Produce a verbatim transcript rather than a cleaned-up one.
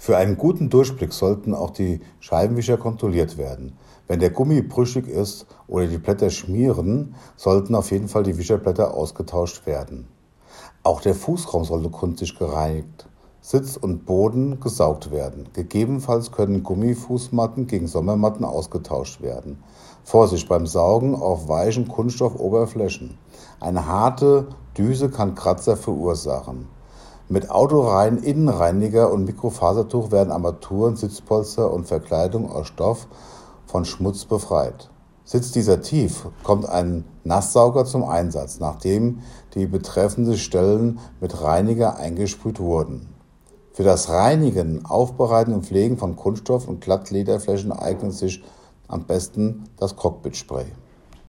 Für einen guten Durchblick sollten auch die Scheibenwischer kontrolliert werden. Wenn der Gummi brüchig ist oder die Blätter schmieren, sollten auf jeden Fall die Wischerblätter ausgetauscht werden. Auch der Fußraum sollte gründlich gereinigt, Sitz und Boden gesaugt werden. Gegebenenfalls können Gummifußmatten gegen Sommermatten ausgetauscht werden. Vorsicht beim Saugen auf weichen Kunststoffoberflächen. Eine harte Düse kann Kratzer verursachen. Mit autorein Innenreiniger und Mikrofasertuch werden Armaturen, Sitzpolster und Verkleidung aus Stoff von Schmutz befreit. Sitzt dieser tief, kommt ein Nasssauger zum Einsatz, nachdem die betreffenden Stellen mit Reiniger eingesprüht wurden. Für das Reinigen, Aufbereiten und Pflegen von Kunststoff- und Glattlederflächen eignet sich am besten das Cockpitspray.